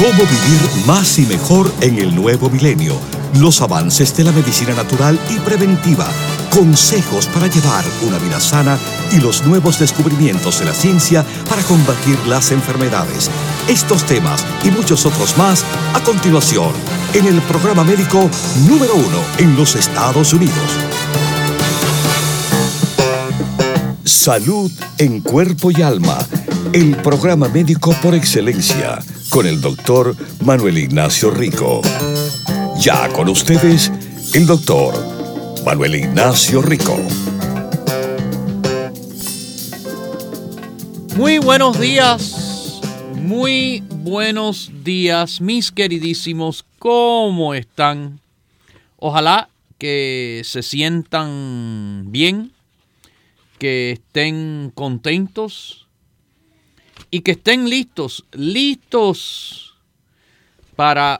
Cómo vivir más y mejor en el nuevo milenio. Los avances de la medicina natural y preventiva. Consejos para llevar una vida sana y los nuevos descubrimientos de la ciencia para combatir las enfermedades. Estos temas y muchos otros más a continuación en el programa médico número 1 en los Estados Unidos. Salud en cuerpo y alma. El programa médico por excelencia con el doctor Manuel Ignacio Rico. Ya con ustedes, el doctor Manuel Ignacio Rico. Muy buenos días, mis queridísimos. ¿Cómo están? Ojalá que se sientan bien, que estén contentos y que estén listos para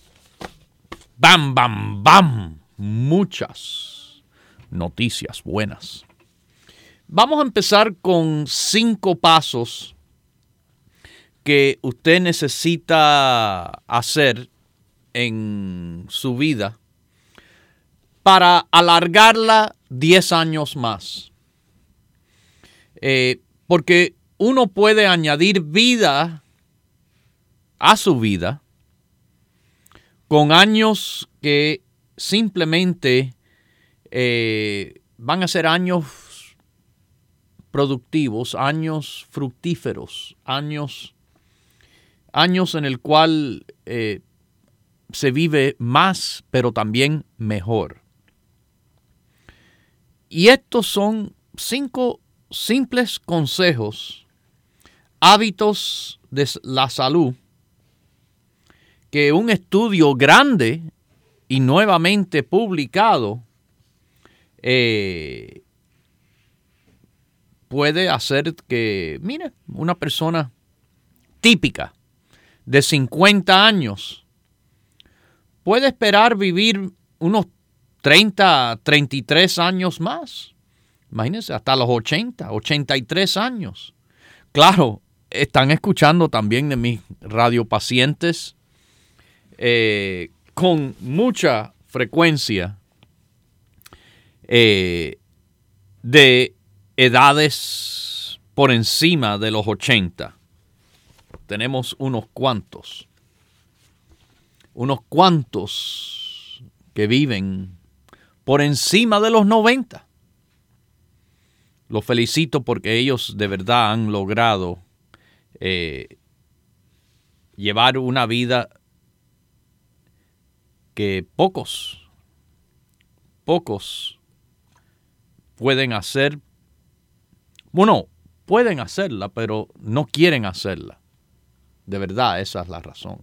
muchas noticias buenas. Vamos a empezar con 5 pasos que usted necesita hacer en su vida para alargarla 10 años más. Porque uno puede añadir vida a su vida con años que simplemente van a ser años productivos, años fructíferos, años en el cual se vive más, pero también mejor. Y estos son 5 simples consejos, hábitos de la salud, que un estudio grande y nuevamente publicado puede hacer que, mire, una persona típica de 50 años puede esperar vivir unos 30, 33 años más. Imagínense, hasta los 80, 83 años. Claro, están escuchando también de mis radiopacientes con mucha frecuencia de edades por encima de los 80. Tenemos unos cuantos que viven por encima de los 90. Los felicito porque ellos de verdad han logrado llevar una vida que pocos pueden hacer. Bueno, pueden hacerla, pero no quieren hacerla. De verdad, esa es la razón.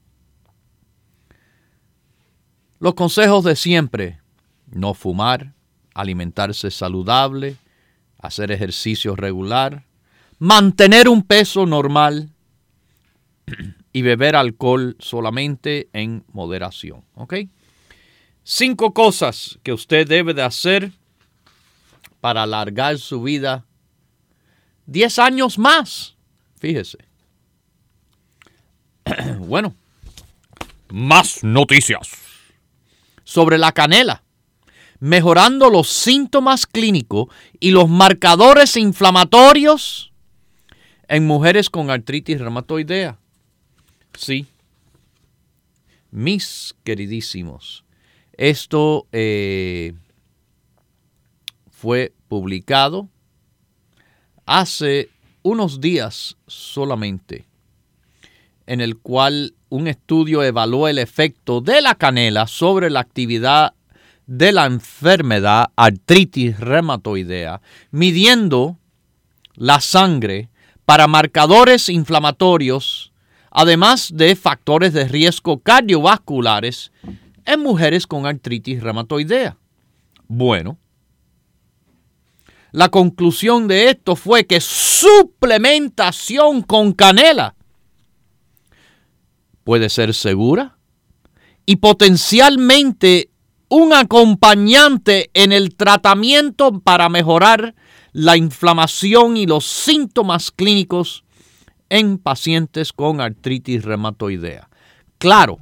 Los consejos de siempre: no fumar, alimentarse saludable, hacer ejercicio regular, mantener un peso normal y beber alcohol solamente en moderación. ¿Ok? 5 cosas que usted debe de hacer para alargar su vida 10 años más. Fíjese. Bueno, más noticias sobre la canela, mejorando los síntomas clínicos y los marcadores inflamatorios en mujeres con artritis reumatoidea. Sí, mis queridísimos, esto fue publicado hace unos días solamente, en el cual un estudio evaluó el efecto de la canela sobre la actividad de la enfermedad artritis reumatoidea, midiendo la sangre para marcadores inflamatorios, además de factores de riesgo cardiovasculares en mujeres con artritis reumatoidea. Bueno, la conclusión de esto fue que suplementación con canela puede ser segura y potencialmente un acompañante en el tratamiento para mejorar la inflamación y los síntomas clínicos en pacientes con artritis reumatoidea. Claro,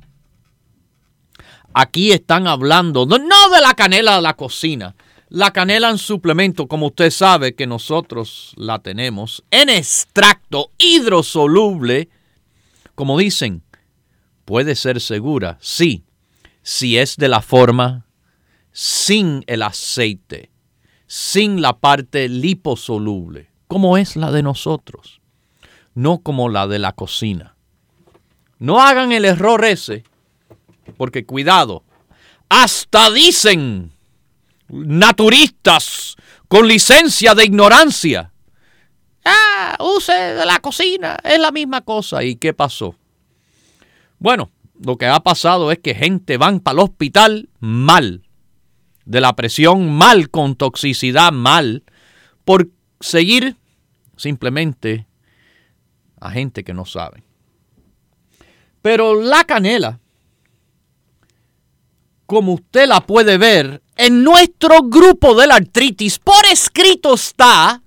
aquí están hablando no de la canela de la cocina. La canela en suplemento, como usted sabe que nosotros la tenemos, en extracto hidrosoluble, como dicen, puede ser segura, sí, si es de la forma sin el aceite, sin la parte liposoluble, como es la de nosotros, no como la de la cocina. No hagan el error ese, porque cuidado, hasta dicen naturistas con licencia de ignorancia, use de la cocina, es la misma cosa. ¿Y qué pasó? Bueno, lo que ha pasado es que gente van para el hospital mal, de la presión mal, con toxicidad mal, por seguir simplemente a gente que no sabe. Pero la canela, como usted la puede ver, en nuestro grupo de la artritis, por escrito está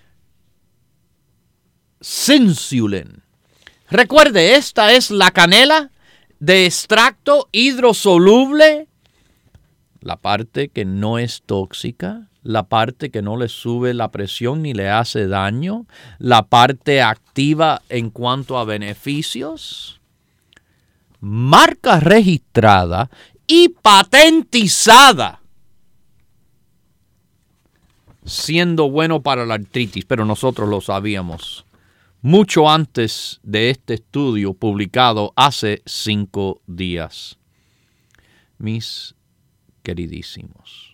Sensulin. Recuerde, esta es la canela de extracto hidrosoluble, la parte que no es tóxica, la parte que no le sube la presión ni le hace daño, la parte activa en cuanto a beneficios, marca registrada y patentizada, siendo bueno para la artritis, pero nosotros lo sabíamos mucho antes de este estudio publicado hace 5 días. Mis queridísimos.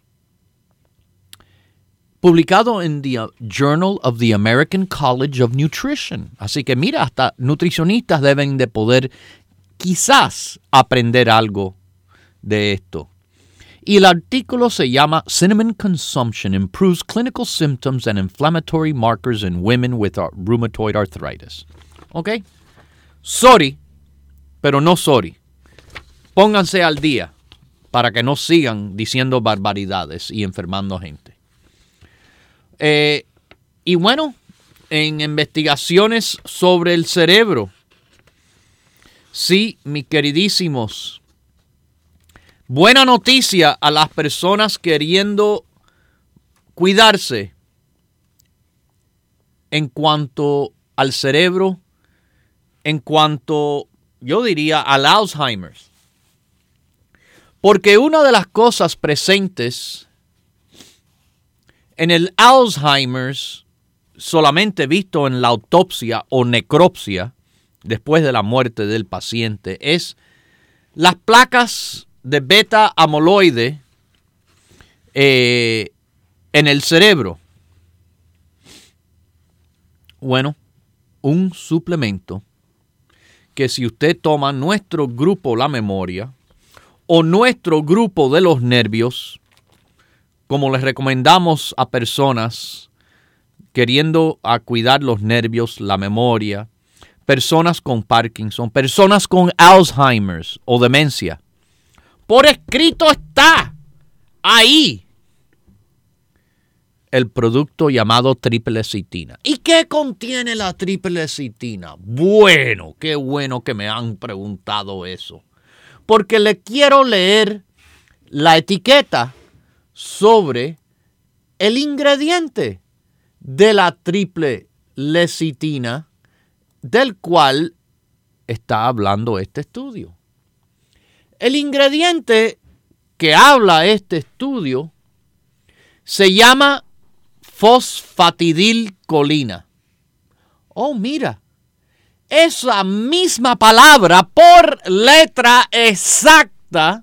Publicado en The Journal of the American College of Nutrition. Así que mira, hasta nutricionistas deben de poder quizás aprender algo de esto. Y el artículo se llama Cinnamon Consumption Improves Clinical Symptoms and Inflammatory Markers in Women with Rheumatoid Arthritis. ¿Ok? Sorry, pero no sorry. Pónganse al día para que no sigan diciendo barbaridades y enfermando gente. Y bueno, en investigaciones sobre el cerebro, sí, mis queridísimos, buena noticia a las personas queriendo cuidarse en cuanto al cerebro, en cuanto, yo diría, al Alzheimer's. Porque una de las cosas presentes en el Alzheimer's, solamente visto en la autopsia o necropsia, después de la muerte del paciente, es las placas de beta amiloide en el cerebro. Bueno, un suplemento que si usted toma nuestro grupo La Memoria o nuestro grupo de los nervios, como les recomendamos a personas queriendo cuidar los nervios, la memoria, personas con Parkinson, personas con Alzheimer's o demencia, por escrito está ahí el producto llamado triple lecitina. ¿Y qué contiene la triple lecitina? Bueno, qué bueno que me han preguntado eso. Porque le quiero leer la etiqueta sobre el ingrediente de la triple lecitina del cual está hablando este estudio. El ingrediente que habla este estudio se llama fosfatidilcolina. Oh, mira, esa misma palabra por letra exacta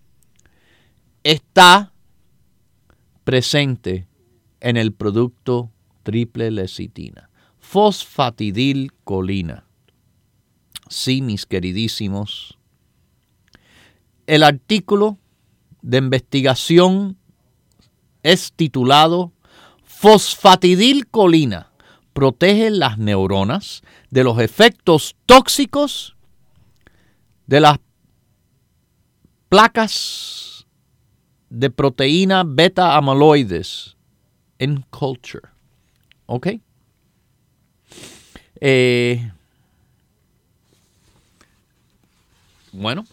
está presente en el producto triple lecitina. Fosfatidilcolina. Sí, mis queridísimos. El artículo de investigación es titulado Fosfatidilcolina protege las neuronas de los efectos tóxicos de las placas de proteína beta amiloides en culture. ¿Ok? Bueno,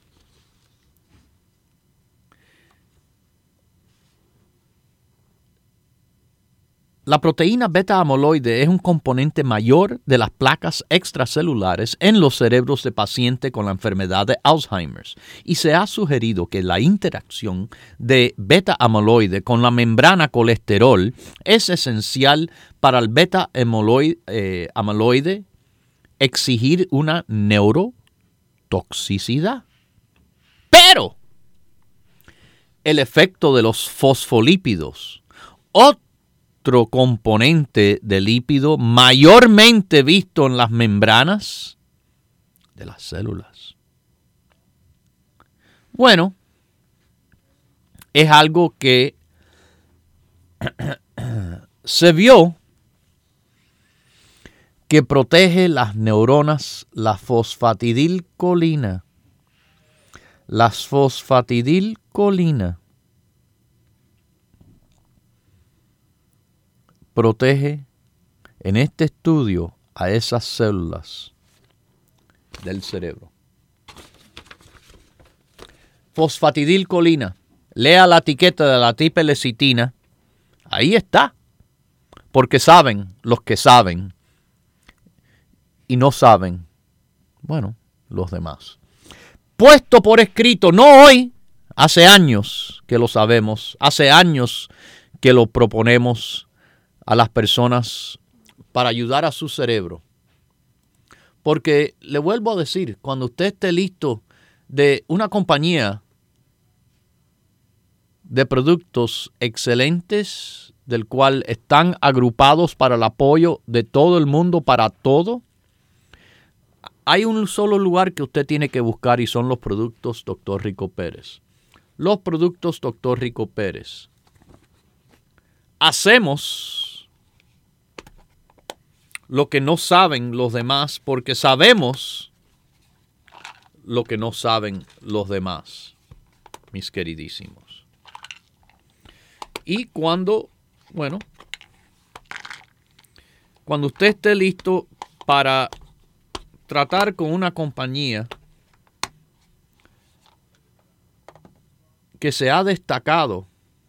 la proteína beta-amiloide es un componente mayor de las placas extracelulares en los cerebros de pacientes con la enfermedad de Alzheimer y se ha sugerido que la interacción de beta-amiloide con la membrana colesterol es esencial para el beta-amiloide exigir una neurotoxicidad. Pero el efecto de los fosfolípidos, otro componente de lípido mayormente visto en las membranas de las células. Bueno, es algo que se vio que protege las neuronas, la fosfatidilcolina. Las fosfatidilcolina protege en este estudio a esas células del cerebro. Fosfatidilcolina. Lea la etiqueta de la triple-lecitina. Ahí está. Porque saben los que saben. Y no saben, bueno, los demás. Puesto por escrito, no hoy, hace años que lo sabemos, hace años que lo proponemos a las personas para ayudar a su cerebro. Porque le vuelvo a decir, cuando usted esté listo de una compañía de productos excelentes, del cual están agrupados para el apoyo de todo el mundo, para todo, hay un solo lugar que usted tiene que buscar y son los productos Dr. Rico Pérez. Los productos Dr. Rico Pérez. Hacemos lo que no saben los demás porque sabemos lo que no saben los demás, mis queridísimos. Y cuando usted esté listo para tratar con una compañía que se ha destacado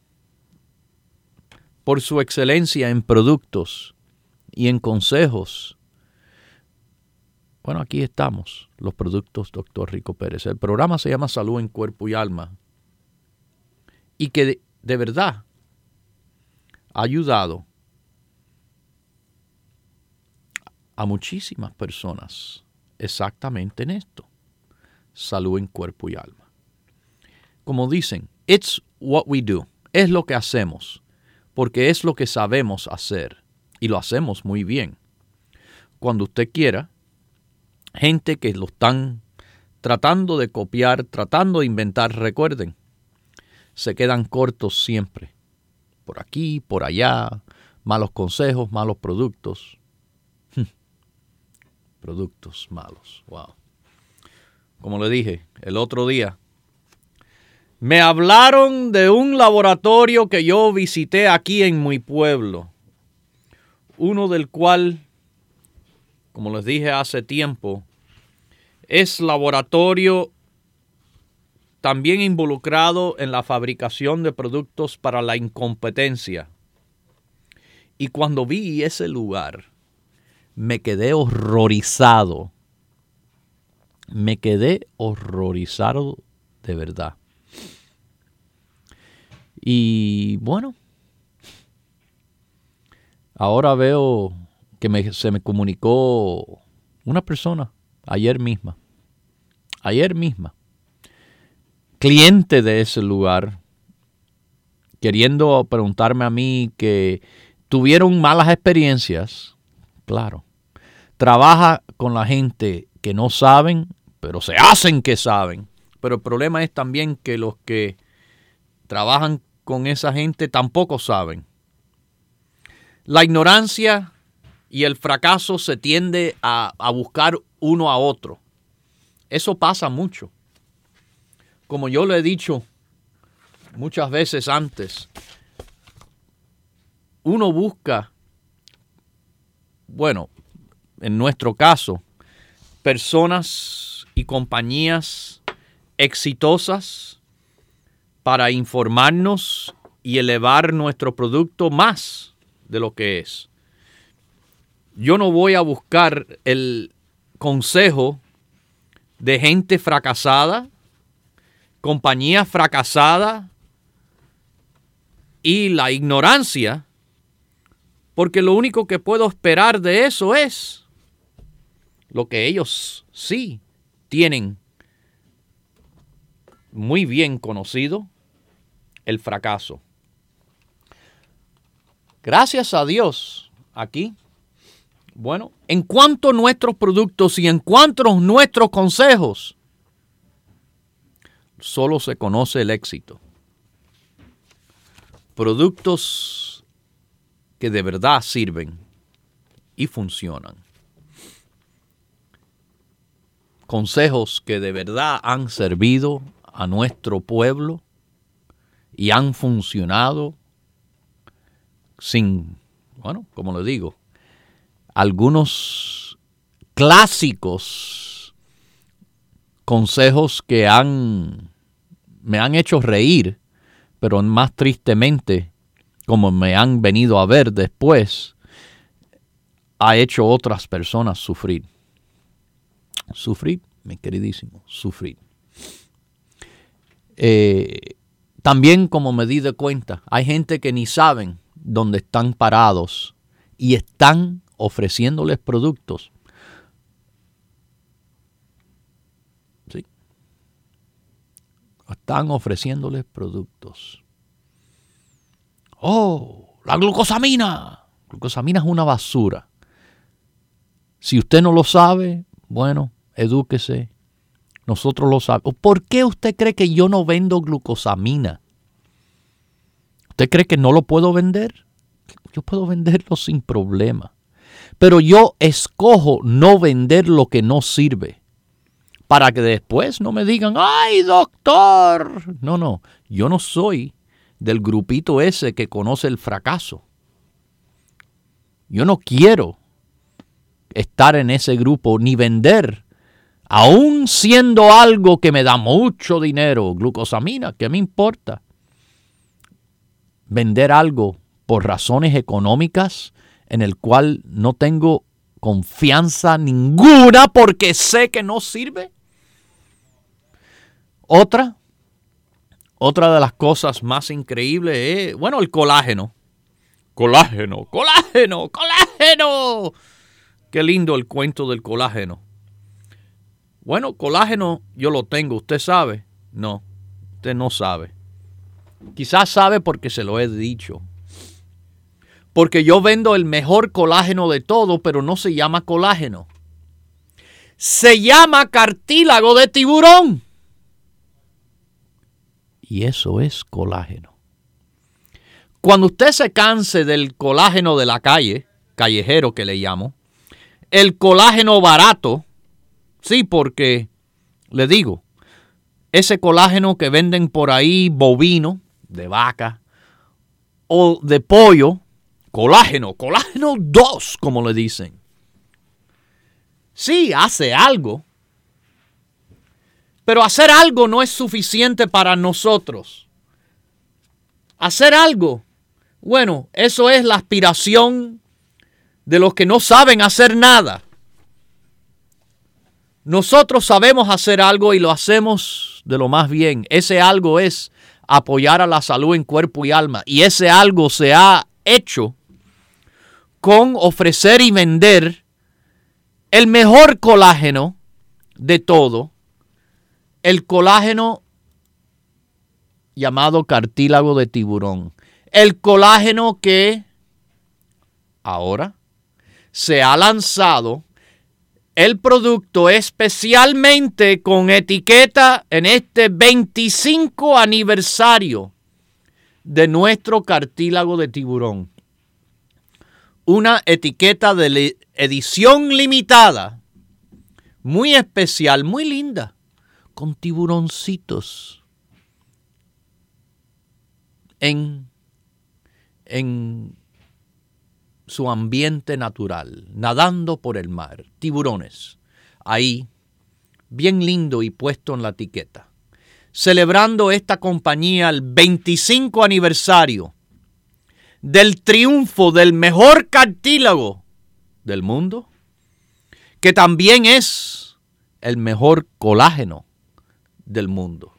por su excelencia en productos y en consejos. Bueno, aquí estamos, los productos Dr. Rico Pérez. El programa se llama Salud en Cuerpo y Alma y que de verdad ha ayudado a muchísimas personas exactamente en esto. Salud en cuerpo y alma. Como dicen, it's what we do. Es lo que hacemos. Porque es lo que sabemos hacer. Y lo hacemos muy bien. Cuando usted quiera, gente que lo están tratando de copiar, tratando de inventar, recuerden, se quedan cortos siempre. Por aquí, por allá, malos consejos, malos productos. Productos malos. Wow. Como le dije el otro día, me hablaron de un laboratorio que yo visité aquí en mi pueblo. Uno del cual, como les dije hace tiempo, es laboratorio también involucrado en la fabricación de productos para la incompetencia. Y cuando vi ese lugar, me quedé horrorizado. Me quedé horrorizado de verdad. Y bueno, ahora veo que se me comunicó una persona ayer misma, cliente de ese lugar, queriendo preguntarme a mí que tuvieron malas experiencias. Claro, trabaja con la gente que no saben, pero se hacen que saben. Pero el problema es también que los que trabajan con esa gente tampoco saben. La ignorancia y el fracaso se tiende a buscar uno a otro. Eso pasa mucho. Como yo lo he dicho muchas veces antes, uno busca, bueno, en nuestro caso, personas y compañías exitosas para informarnos y elevar nuestro producto más de lo que es. Yo no voy a buscar el consejo de gente fracasada, compañías fracasadas y la ignorancia, porque lo único que puedo esperar de eso es lo que ellos sí tienen muy bien conocido, el fracaso. Gracias a Dios, aquí, bueno, en cuanto a nuestros productos y en cuanto a nuestros consejos, solo se conoce el éxito. Productos que de verdad sirven y funcionan. Consejos que de verdad han servido a nuestro pueblo y han funcionado sin, bueno, como le digo, algunos clásicos consejos que me han hecho reír, pero más tristemente, como me han venido a ver después, ha hecho otras personas sufrir. Sufrir, mi queridísimo, sufrir. También, como me di de cuenta, hay gente que ni saben dónde están parados y están ofreciéndoles productos. Sí. Están ofreciéndoles productos. Oh, la glucosamina. Glucosamina es una basura. Si usted no lo sabe, bueno, edúquese. Nosotros lo sabemos. ¿Por qué usted cree que yo no vendo glucosamina? ¿Usted cree que no lo puedo vender? Yo puedo venderlo sin problema. Pero yo escojo no vender lo que no sirve. Para que después no me digan, ¡ay, doctor! No. Yo no soy del grupito ese que conoce el fracaso. Yo no quiero estar en ese grupo ni vender, aún siendo algo que me da mucho dinero, glucosamina, ¿qué me importa? Vender algo por razones económicas en el cual no tengo confianza ninguna porque sé que no sirve. Otra de las cosas más increíbles es, bueno, el colágeno. Colágeno. Qué lindo el cuento del colágeno. Bueno, colágeno yo lo tengo, ¿usted sabe? No, usted no sabe. Quizás sabe porque se lo he dicho. Porque yo vendo el mejor colágeno de todo, pero no se llama colágeno. Se llama cartílago de tiburón. Y eso es colágeno. Cuando usted se canse del colágeno de la calle, callejero que le llamo, el colágeno barato, sí, porque le digo, ese colágeno que venden por ahí bovino, de vaca, o de pollo, colágeno 2, como le dicen. Sí, hace algo, pero hacer algo no es suficiente para nosotros. Hacer algo, bueno, eso es la aspiración de los que no saben hacer nada. Nosotros sabemos hacer algo y lo hacemos de lo más bien. Ese algo es apoyar a la salud en cuerpo y alma. Y ese algo se ha hecho con ofrecer y vender el mejor colágeno de todo. El colágeno llamado cartílago de tiburón. El colágeno que ahora se ha lanzado el producto especialmente con etiqueta en este 25 aniversario de nuestro cartílago de tiburón. Una etiqueta de edición limitada, muy especial, muy linda, con tiburoncitos en su ambiente natural, nadando por el mar, tiburones, ahí bien lindo y puesto en la etiqueta, celebrando esta compañía el 25 aniversario del triunfo del mejor cartílago del mundo, que también es el mejor colágeno del mundo.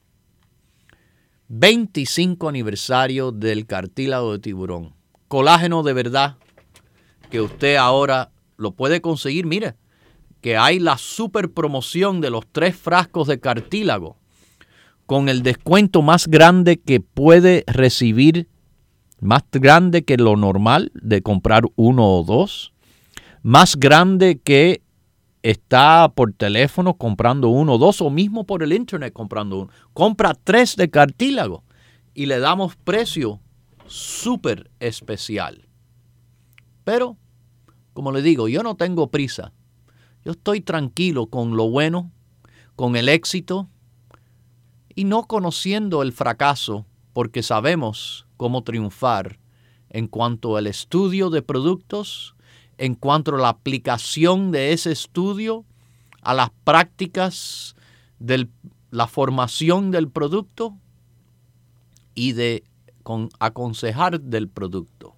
25 aniversario del cartílago de tiburón. Colágeno de verdad que usted ahora lo puede conseguir. Mire, que hay la super promoción de los 3 frascos de cartílago con el descuento más grande que puede recibir, más grande que lo normal de comprar 1 o 2, más grande que está por teléfono comprando 1 o 2 o mismo por el internet comprando 1. Compra 3 de cartílago y le damos precio súper especial. Pero, como le digo, yo no tengo prisa. Yo estoy tranquilo con lo bueno, con el éxito y no conociendo el fracaso, porque sabemos cómo triunfar en cuanto al estudio de productos, en cuanto a la aplicación de ese estudio a las prácticas de la formación del producto y de aconsejar del producto.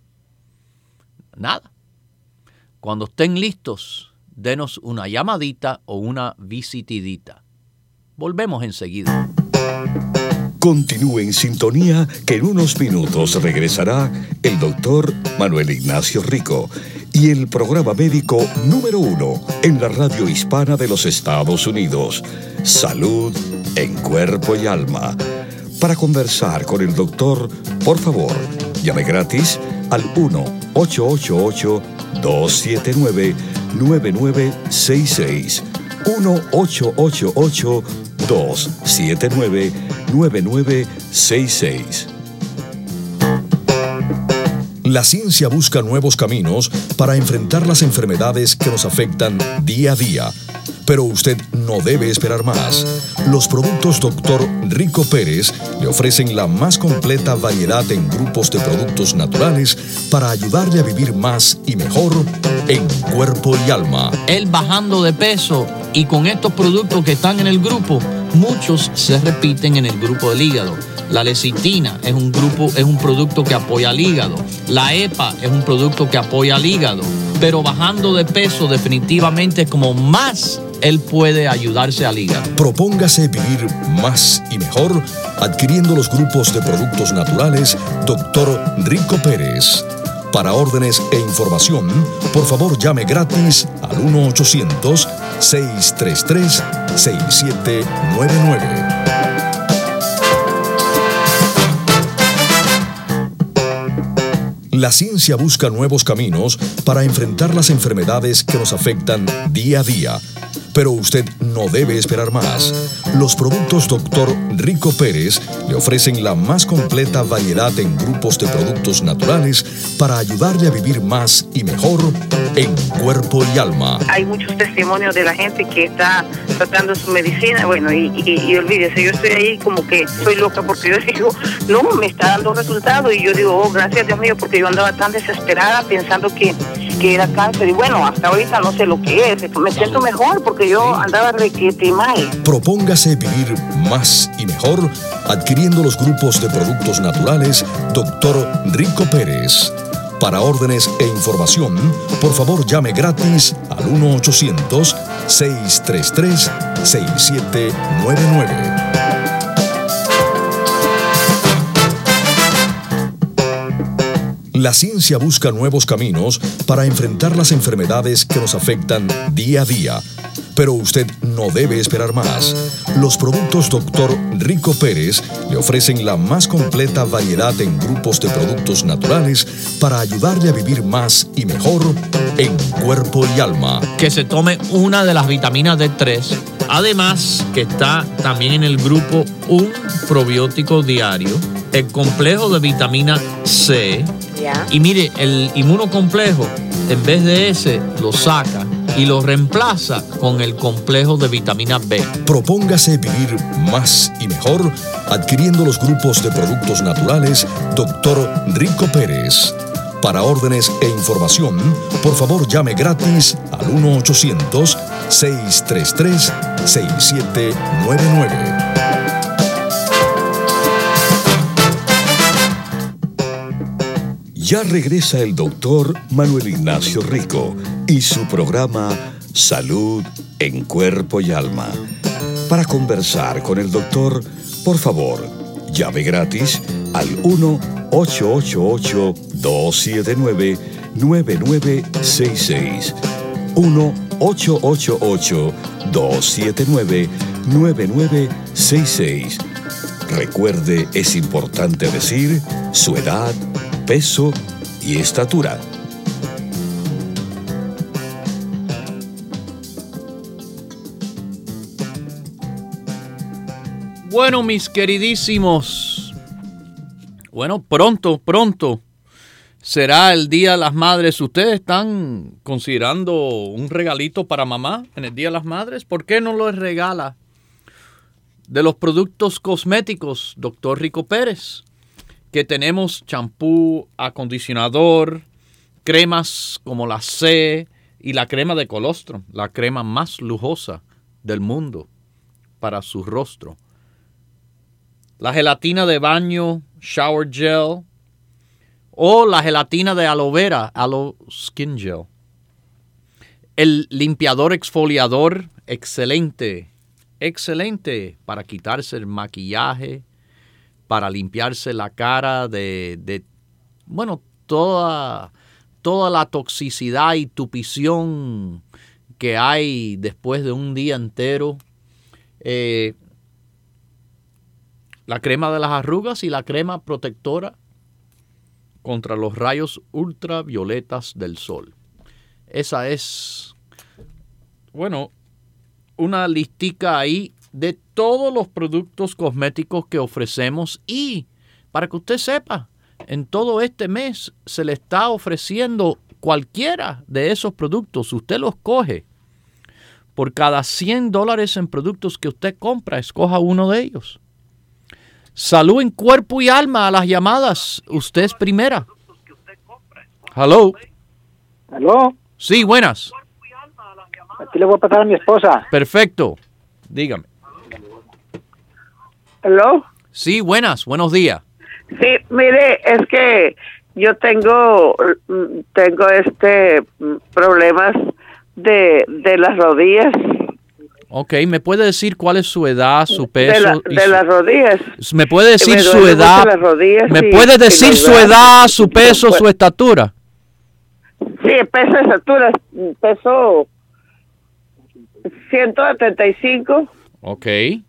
Nada. Cuando estén listos, denos una llamadita o una visitidita. Volvemos enseguida. Continúe en sintonía, que en unos minutos regresará el doctor Manuel Ignacio Rico y el programa médico número 1 en la radio hispana de los Estados Unidos, Salud en Cuerpo y Alma. Para conversar con el doctor, por favor, llame gratis al 1-888-279-9966. 1-888-279-9966. La ciencia busca nuevos caminos para enfrentar las enfermedades que nos afectan día a día. Pero usted no debe esperar más. Los productos Dr. Rico Pérez le ofrecen la más completa variedad en grupos de productos naturales para ayudarle a vivir más y mejor en cuerpo y alma. Él bajando de peso y con estos productos que están en el grupo, muchos se repiten en el grupo del hígado. La lecitina es un producto que apoya al hígado. La EPA es un producto que apoya al hígado. Pero bajando de peso definitivamente es como más él puede ayudarse al hígado. Propóngase vivir más y mejor adquiriendo los grupos de productos naturales Dr. Rico Pérez. Para órdenes e información, por favor llame gratis al 1-800-633-6799. La ciencia busca nuevos caminos para enfrentar las enfermedades que nos afectan día a día. Pero usted no debe esperar más. Los productos Dr. Rico Pérez le ofrecen la más completa variedad en grupos de productos naturales para ayudarle a vivir más y mejor en cuerpo y alma. Hay muchos testimonios de la gente que está tratando su medicina, bueno, y olvídese, yo estoy ahí como que soy loca porque yo digo, no, me está dando resultados y yo digo, oh, gracias Dios mío, porque yo andaba tan desesperada pensando que era cáncer y bueno, hasta ahorita no sé lo que es, me siento mejor porque yo andaba requete mal. Propóngase vivir más y mejor adquiriendo los grupos de productos naturales Dr. Rico Pérez. Para órdenes e información, por favor llame gratis al 1-800-633-6799. La ciencia busca nuevos caminos para enfrentar las enfermedades que nos afectan día a día. Pero usted no debe esperar más. Los productos Dr. Rico Pérez le ofrecen la más completa variedad en grupos de productos naturales para ayudarle a vivir más y mejor en cuerpo y alma. Que se tome una de las vitaminas D3. Además, que está también en el grupo un probiótico diario, el complejo de vitamina C. Y mire, el inmunocomplejo, en vez de ese, lo saca y lo reemplaza con el complejo de vitamina B. Propóngase vivir más y mejor adquiriendo los grupos de productos naturales Dr. Rico Pérez. Para órdenes e información, por favor llame gratis al 1-800-633-6799. 633-6799. Ya regresa el doctor Manuel Ignacio Rico y su programa Salud en Cuerpo y Alma. Para conversar con el doctor, por favor, llame gratis al 1-888-279-9966. 1-888-279-9966. Recuerde, es importante decir su edad, peso y estatura. Bueno, mis queridísimos, pronto será el Día de las Madres. ¿Ustedes están considerando un regalito para mamá en el Día de las Madres? ¿Por qué no lo regala de los productos cosméticos, doctor Rico Pérez? Que tenemos champú, acondicionador, cremas como la C y la crema de colostrum, la crema más lujosa del mundo para su rostro. La gelatina de baño, shower gel, o la gelatina de aloe vera, aloe skin gel. El limpiador exfoliador, excelente para quitarse el maquillaje, para limpiarse la cara de toda la toxicidad y tupición que hay después de un día entero. La crema de las arrugas y la crema protectora contra los rayos ultravioletas del sol. Esa es, una listica ahí de todos los productos cosméticos que ofrecemos, y para que usted sepa, en todo este mes se le está ofreciendo cualquiera de esos productos. Usted los coge. Por cada $100 en productos que usted compra, escoja uno de ellos. Salud en cuerpo y alma a las llamadas. Usted es primera. Hello. ¿Aló? Sí, buenas. Aquí le voy a pasar a mi esposa. Perfecto. Dígame. ¿Aló? Sí, buenos días. Sí, mire, es que yo tengo problemas de las rodillas. Ok, ¿me puede decir cuál es su edad, su peso? De las rodillas. ¿Me puede decir Me su duelen edad? mucho las rodillas ¿Me y- puede y decir los su brazos. edad, su peso, su estatura? Sí, peso de estatura, peso 175 Ok. y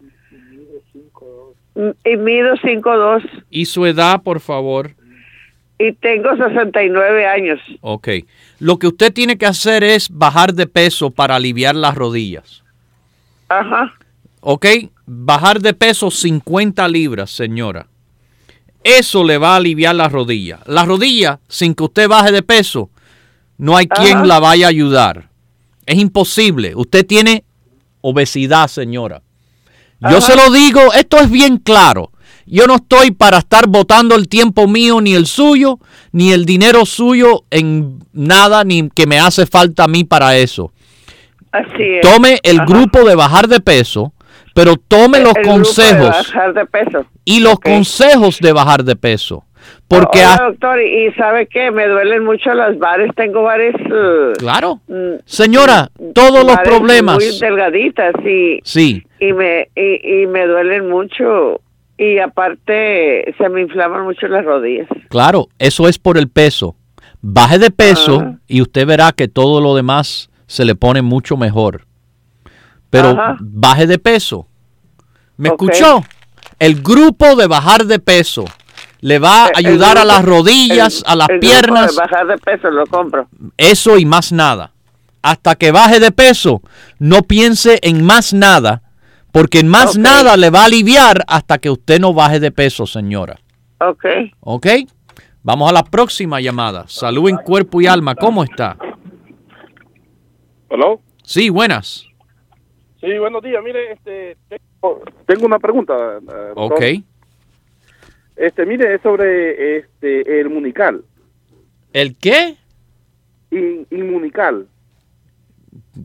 mido 5'2", ¿Y su edad, por favor? y tengo 69 años. Ok. Lo que usted tiene que hacer es bajar de peso para aliviar las rodillas. Ajá. Ok. Bajar de peso 50 libras, señora. Eso le va a aliviar las rodillas. Las rodillas, sin que usted baje de peso, no hay quien la vaya a ayudar. Es imposible. Usted tiene obesidad, señora. Yo se lo digo, esto es bien claro. Yo no estoy para estar botando el tiempo mío, ni el suyo, ni el dinero suyo en nada, ni que me hace falta a mí para eso. Así es. Tome el grupo de bajar de peso, pero tome los El grupo de consejos bajar de peso. y los Ok. consejos de bajar de peso. Porque Oiga, doctor, y ¿sabe qué? Me duelen mucho las vares. Tengo vares... claro, señora, todos los vares problemas. muy delgaditas Sí, y me duelen mucho. Y aparte se me inflaman mucho las rodillas. claro, eso es por el peso. Baje de peso y usted verá que todo lo demás se le pone mucho mejor. Pero Ajá. baje de peso. ¿Me Ok. escuchó? El grupo de bajar de peso le va a ayudar a las rodillas, a las el piernas, grupo de bajar de peso lo compro. eso y más nada. Hasta que baje de peso, no piense en más nada, porque en más Ok. nada le va a aliviar hasta que usted no baje de peso, señora. Ok. ¿Ok? Vamos a la próxima llamada. Salud en cuerpo y alma. ¿Cómo está? ¿Aló? Sí, buenas. Sí, buenos días. Mire, tengo una pregunta. Ok. Mire, es sobre el Munical. ¿El qué? Inmunical.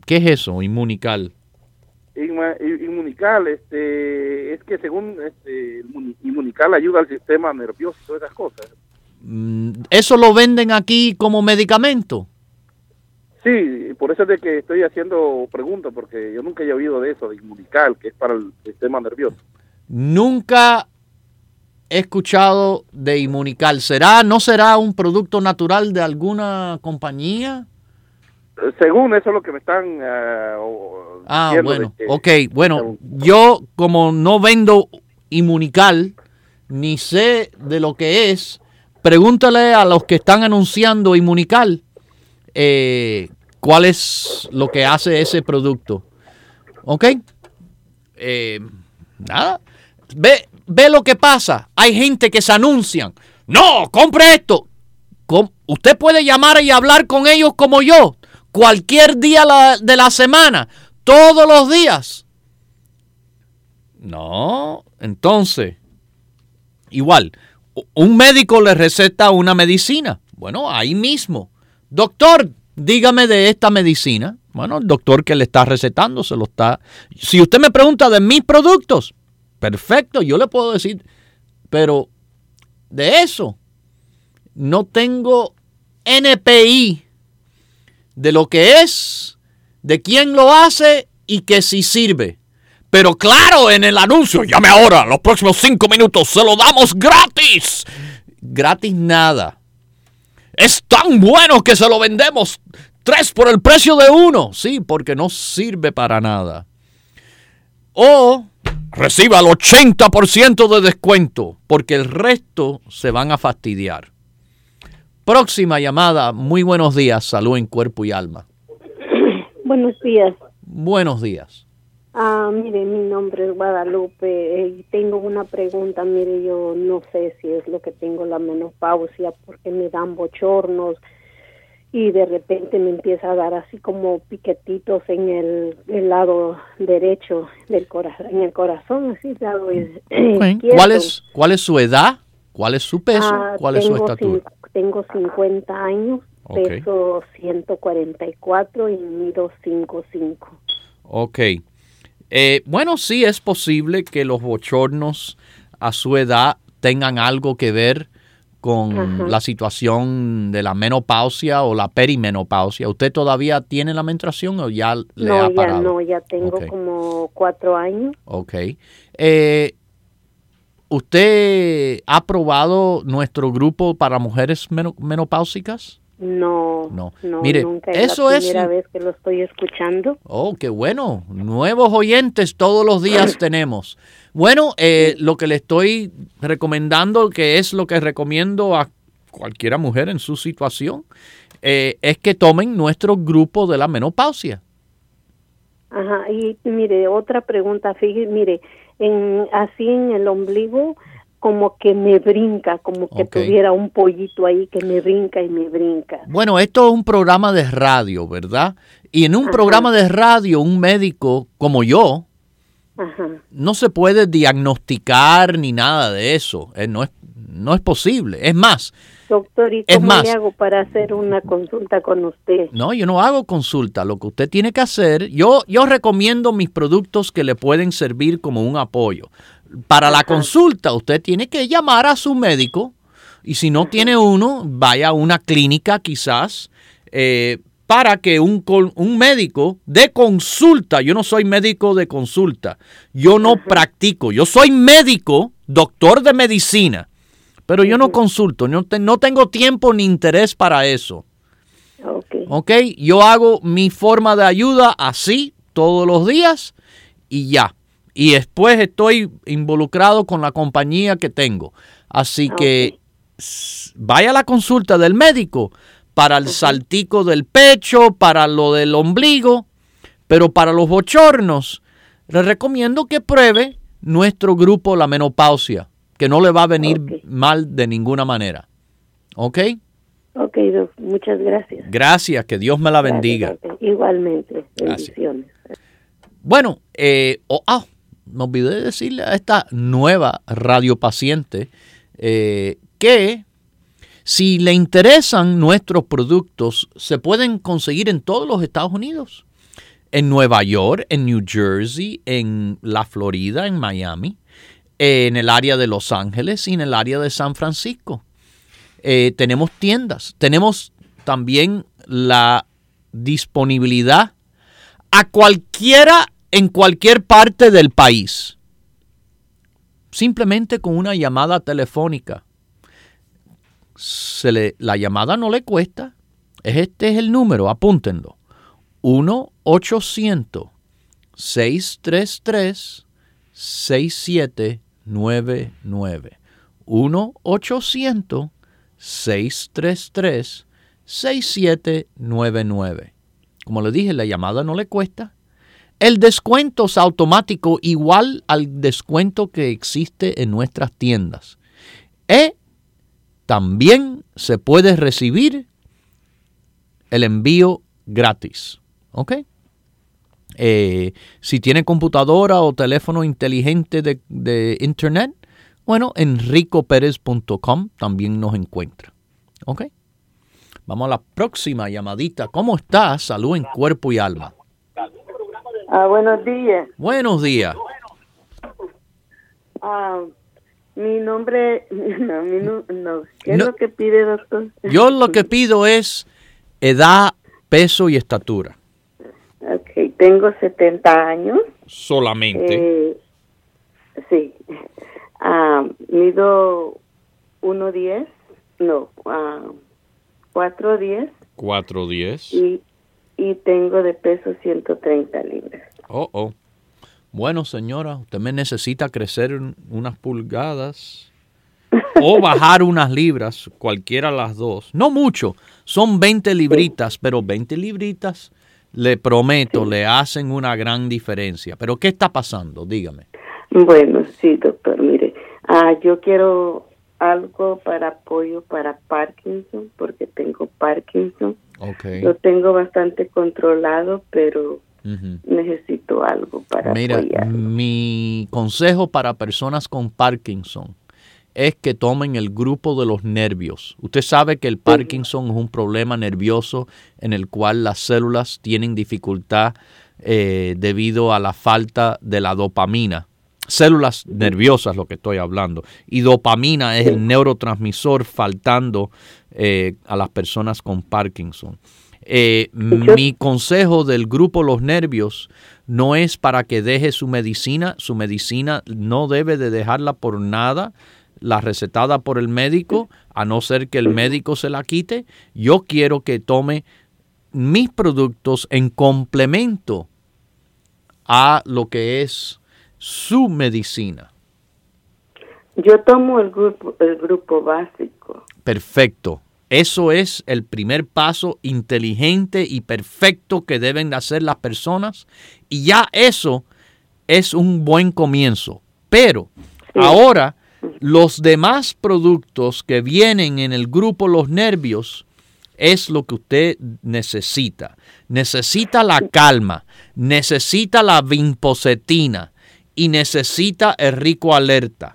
¿Qué es eso, Inmunical? Inmunical, es que según Inmunical ayuda al sistema nervioso y todas esas cosas. ¿Eso lo venden aquí como medicamento? Sí, por eso es de que estoy haciendo preguntas, porque yo nunca he oído de eso, de Inmunical, que es para el sistema nervioso. Nunca he escuchado de Inmunical. ¿No será un producto natural de alguna compañía? Según eso es lo que me están bueno, bueno, yo como no vendo Inmunical, ni sé de lo que es, pregúntale a los que están anunciando Inmunical cuál es lo que hace ese producto. ¿Ok? Nada. Ve lo que pasa. Hay gente que se anuncian. No, compre esto. Usted puede llamar y hablar con ellos como yo. Cualquier día de la semana. Todos los días. No. Entonces, igual, un médico le receta una medicina. Bueno, ahí mismo. Doctor, dígame de esta medicina. Bueno, el doctor que le está recetando se lo está. Si usted me pregunta de mis productos, perfecto, yo le puedo decir. Pero de eso, no tengo NPI de lo que es, de quién lo hace y que si sirve. Pero claro, en el anuncio, llame ahora, los próximos 5 minutos se lo damos gratis. Gratis nada. Es tan bueno que se lo vendemos 3 por el precio de 1. Sí, porque no sirve para nada. O reciba el 80% de descuento, porque el resto se van a fastidiar. Próxima llamada. Muy buenos días. Salud en cuerpo y alma. Buenos días. Buenos días. Mire, mi nombre es Guadalupe y tengo una pregunta. Mire, yo no sé si es lo que tengo la menopausia, porque me dan bochornos y de repente me empieza a dar así como piquetitos en el lado derecho del corazón, en el corazón, así lado izquierdo. ¿Cuál es su edad? ¿Cuál es su peso? ¿Cuál es su estatura? Tengo 50 años, peso 144 y mido 5'5". Ok. Bueno, sí es posible que los bochornos a su edad tengan algo que ver con la situación de la menopausia o la perimenopausia. ¿Usted todavía tiene la menstruación o ya le ha parado? No, ya tengo como 4 años. Ok. ¿Usted ha probado nuestro grupo para mujeres menopáusicas? No. Mire, nunca es la primera vez que lo estoy escuchando. Oh, qué bueno. Nuevos oyentes todos los días tenemos. Bueno, lo que le estoy recomendando, que es lo que recomiendo a cualquiera mujer en su situación, es que tomen nuestro grupo de la menopausia. Ajá, y mire, otra pregunta, fíjese, mire, así en el ombligo, como que me brinca, como que tuviera un pollito ahí que me brinca y me brinca. Bueno, esto es un programa de radio, ¿verdad? Y en un programa de radio, un médico como yo, no se puede diagnosticar ni nada de eso. No es posible. Es más. Doctor, ¿y cómo le hago para hacer una consulta con usted? No, yo no hago consulta. Lo que usted tiene que hacer, yo recomiendo mis productos que le pueden servir como un apoyo. Para la consulta, usted tiene que llamar a su médico y si no tiene uno, vaya a una clínica quizás para que un médico de consulta, yo no soy médico de consulta, yo no practico, yo soy médico, doctor de medicina, pero yo no consulto, no tengo tiempo ni interés para eso. Ok, yo hago mi forma de ayuda así todos los días y ya. Y después estoy involucrado con la compañía que tengo. Así que vaya a la consulta del médico para el saltico del pecho, para lo del ombligo, pero para los bochornos, le recomiendo que pruebe nuestro grupo La Menopausia, que no le va a venir mal de ninguna manera. ¿Ok? Ok, muchas gracias. Gracias, que Dios me la bendiga. Igualmente, bendiciones. Bueno, me olvidé de decirle a esta nueva radiopaciente que si le interesan nuestros productos, se pueden conseguir en todos los Estados Unidos. en Nueva York, en New Jersey, en la Florida, en Miami, en el área de Los Ángeles y en el área de San Francisco. Tenemos tiendas, tenemos también la disponibilidad a cualquiera en cualquier parte del país. Simplemente con una llamada telefónica. La llamada no le cuesta. Este es el número, apúntenlo. 1-800-633-6799. 1-800-633-6799. Como le dije, la llamada no le cuesta. El descuento es automático, igual al descuento que existe en nuestras tiendas. También se puede recibir el envío gratis. ¿Ok? Si tiene computadora o teléfono inteligente de internet, bueno, en ricoperez.com también nos encuentra. ¿Ok? Vamos a la próxima llamadita. ¿Cómo estás? Salud en cuerpo y alma. Buenos días. Buenos días. Mi nombre... No. ¿Qué es lo que pide, doctor? Yo lo que pido es edad, peso y estatura. Ok, tengo 70 años. Solamente. Sí. Mido 1.10. No, 4'10". 4'10". Y tengo de peso 130 libras. Bueno, señora, usted me necesita crecer unas pulgadas o bajar unas libras, cualquiera de las dos. No mucho, son 20 libritas, pero 20 libritas, le prometo, le hacen una gran diferencia. ¿Pero qué está pasando? Dígame. Bueno, sí, doctor, mire, yo quiero algo para apoyo para Parkinson, porque tengo Parkinson. Okay. Lo tengo bastante controlado, pero necesito algo para apoyar. Mi consejo para personas con Parkinson es que tomen el grupo de los nervios. Usted sabe que el Parkinson es un problema nervioso en el cual las células tienen dificultad debido a la falta de la dopamina. Células nerviosas, lo que estoy hablando. Y dopamina es el neurotransmisor faltando a las personas con Parkinson. Mi consejo del grupo Los Nervios no es para que deje su medicina. Su medicina no debe de dejarla por nada, la recetada por el médico, a no ser que el médico se la quite. Yo quiero que tome mis productos en complemento a lo que es su medicina. Yo tomo el grupo básico. Perfecto. Eso es el primer paso inteligente y perfecto que deben hacer las personas. Y ya eso es un buen comienzo. Pero ahora los demás productos que vienen en el grupo Los Nervios es lo que usted necesita. Necesita la calma, necesita la vinpocetina y necesita el Rico Alerta.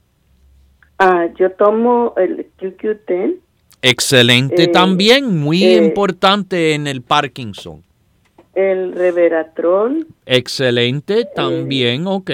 Yo tomo el QQ10. Excelente también, muy importante en el Parkinson. El Reveratrol. Excelente también, ok.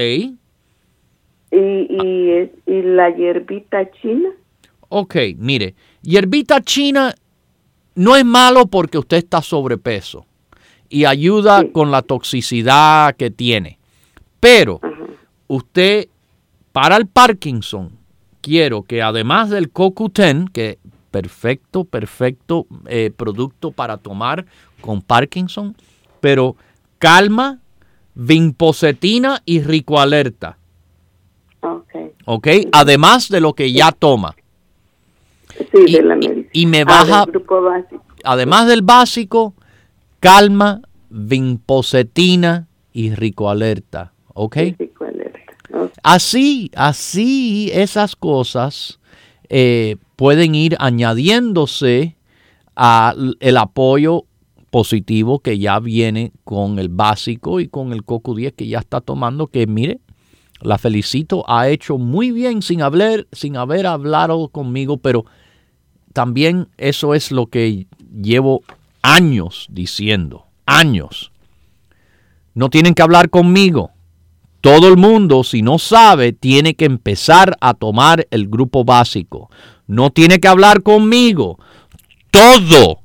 Y la hierbita china. Ok, mire, hierbita china no es malo porque usted está sobrepeso y ayuda con la toxicidad que tiene. Pero usted, para el Parkinson, quiero que además del CoQ10, que perfecto producto para tomar con Parkinson, pero calma, vinpocetina y Rico Alerta. Ok, además de lo que ya toma. Sí, de la medicina. Y me baja, del grupo básico. Además del básico, calma, vinpocetina y Rico Alerta. Ok. Rico Alerta. Okay. Así esas cosas pueden ir añadiéndose al apoyo positivo que ya viene con el básico y con el CoQ10 que ya está tomando, que mire, la felicito, ha hecho muy bien sin haber hablado conmigo, pero también eso es lo que llevo años diciendo, años. No tienen que hablar conmigo. Todo el mundo, si no sabe, tiene que empezar a tomar el grupo básico. No tiene que hablar conmigo. Todo,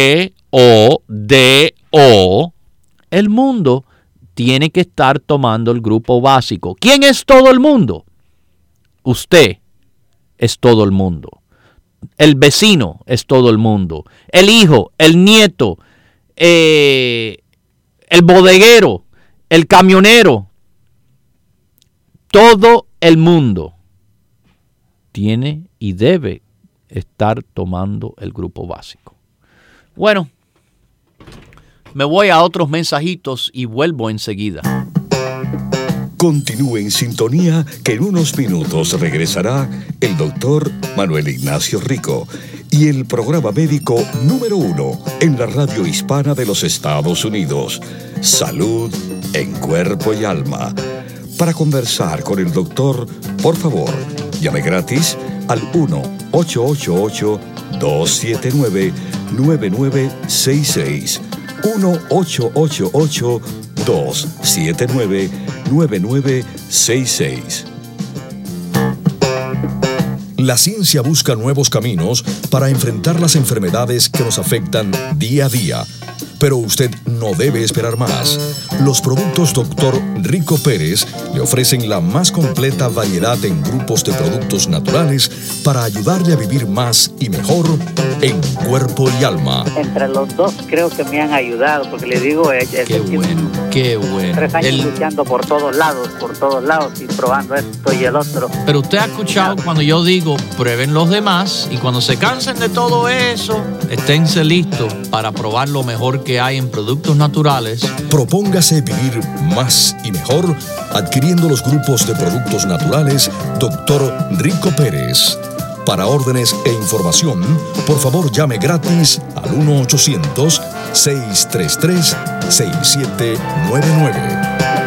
T-O-D-O, el mundo tiene que estar tomando el grupo básico. ¿Quién es todo el mundo? Usted es todo el mundo. El vecino es todo el mundo. El hijo, el nieto, el bodeguero, el camionero. Todo el mundo tiene y debe estar tomando el grupo básico. Bueno, me voy a otros mensajitos y vuelvo enseguida. Continúe en sintonía que en unos minutos regresará el doctor Manuel Ignacio Rico y el programa médico número 1 en la radio hispana de los Estados Unidos, Salud en Cuerpo y Alma. Para conversar con el doctor, por favor, llame gratis al 1-888-279-9966. 1-888-279-9966. La ciencia busca nuevos caminos para enfrentar las enfermedades que nos afectan día a día. Pero usted no debe esperar más. Los productos Dr. Rico Pérez le ofrecen la más completa variedad en grupos de productos naturales para ayudarle a vivir más y mejor en cuerpo y alma. Entre los dos creo que me han ayudado, porque le digo, Qué bueno. 3 años luchando por todos lados y probando esto y el otro. Pero usted ha escuchado cuando yo digo, prueben los demás, y cuando se cansen de todo eso, esténse listos para probar lo mejor que hay en productos naturales. Propóngase vivir más y mejor adquiriendo los grupos de productos naturales Dr. Rico Pérez. Para órdenes e información, por favor llame gratis al 1-800-633-6799.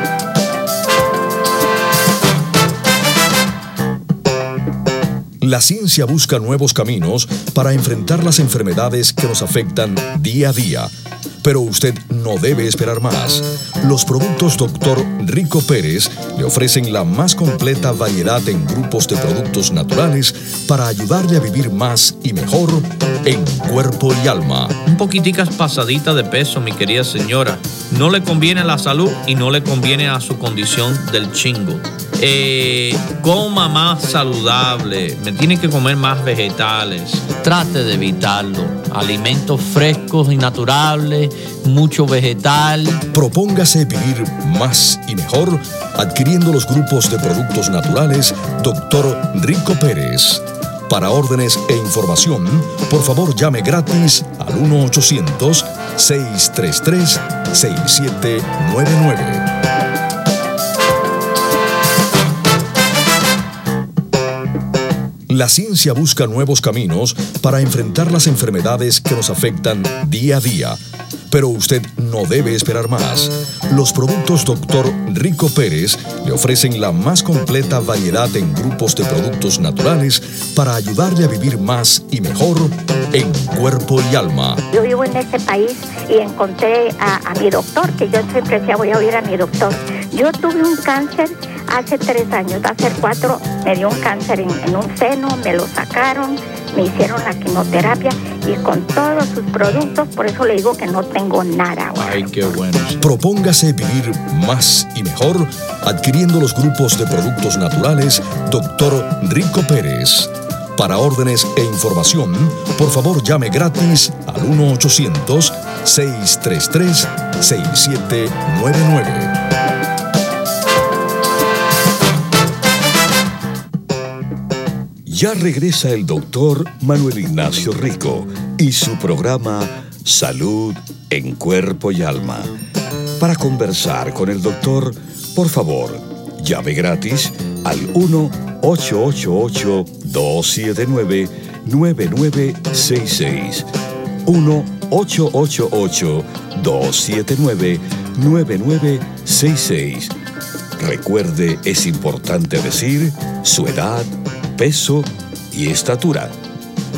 La ciencia busca nuevos caminos para enfrentar las enfermedades que nos afectan día a día. Pero usted no debe esperar más. Los productos Dr. Rico Pérez le ofrecen la más completa variedad en grupos de productos naturales para ayudarle a vivir más y mejor en cuerpo y alma. Un poquiticas pasadita de peso, mi querida señora. No le conviene a la salud y no le conviene a su condición del chingo. Coma más saludable, me tiene que comer más vegetales. Trate de evitarlo. Alimentos frescos y naturales, mucho vegetal. Propóngase vivir más y mejor adquiriendo los grupos de productos naturales Dr. Rico Pérez. Para órdenes e información, por favor llame gratis al 1-800-633-6799. La ciencia busca nuevos caminos para enfrentar las enfermedades que nos afectan día a día. Pero usted no debe esperar más. Los productos Dr. Rico Pérez le ofrecen la más completa variedad en grupos de productos naturales para ayudarle a vivir más y mejor en cuerpo y alma. Yo vivo en este país y encontré a mi doctor, que yo siempre decía voy a oír a mi doctor. Yo tuve un cáncer hace 3 años, hace 4 me dio un cáncer en un seno, me lo sacaron, me hicieron la quimioterapia y con todos sus productos, por eso le digo que no tengo nada ahora. Ay, qué bueno. Propóngase vivir más y mejor adquiriendo los grupos de productos naturales Dr. Rico Pérez. Para órdenes e información, por favor llame gratis al 1-800-633-6799. Ya regresa el doctor Manuel Ignacio Rico y su programa Salud en Cuerpo y Alma. Para conversar con el doctor, por favor, llame gratis al 1-888-279-9966. 1-888-279-9966. Recuerde, es importante decir su edad, peso y estatura.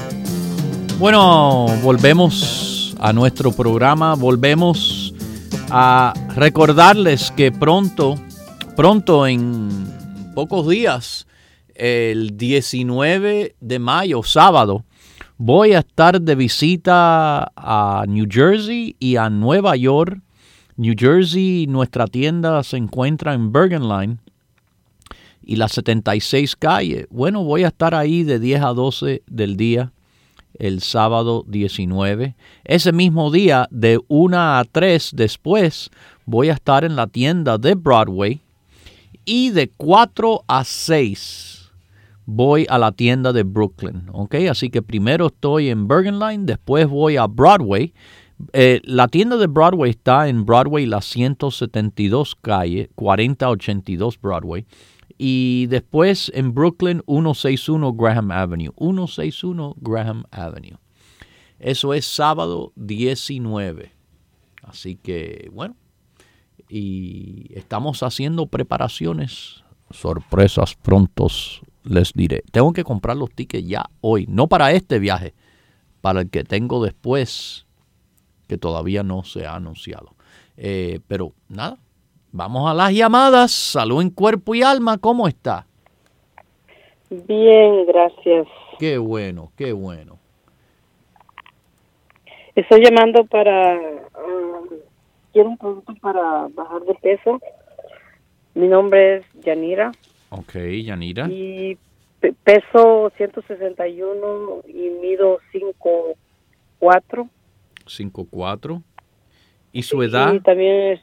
Bueno, volvemos a nuestro programa, volvemos A recordarles que pronto en pocos días, el 19 de mayo, sábado, voy a estar de visita a New Jersey y a Nueva York. New Jersey, nuestra tienda se encuentra en Bergen Line y la 76 calle. Bueno, voy a estar ahí de 10 a 12 del día, el sábado 19. Ese mismo día, de 1 a 3 después, voy a estar en la tienda de Broadway. Y de 4 a 6 voy a la tienda de Brooklyn, ¿ok? Así que primero estoy en Bergen Line, después voy a Broadway. La tienda de Broadway está en Broadway, la 172 calle, 4082 Broadway. Y después en Brooklyn, 161 Graham Avenue. 161 Graham Avenue. Eso es sábado 19. Así que, bueno. Y estamos haciendo preparaciones. Sorpresas prontos les diré. Tengo que comprar los tickets ya hoy. No para este viaje. Para el que tengo después. Que todavía no se ha anunciado. Pero nada. Vamos a las llamadas. Salud en cuerpo y alma. ¿Cómo está? Bien, gracias. Qué bueno, qué bueno. Estoy llamando para... quiero un producto para bajar de peso. Mi nombre es Yanira. Ok, Yanira. Y peso 161 y mido 5'4". 5'4". ¿Y su edad? Y también es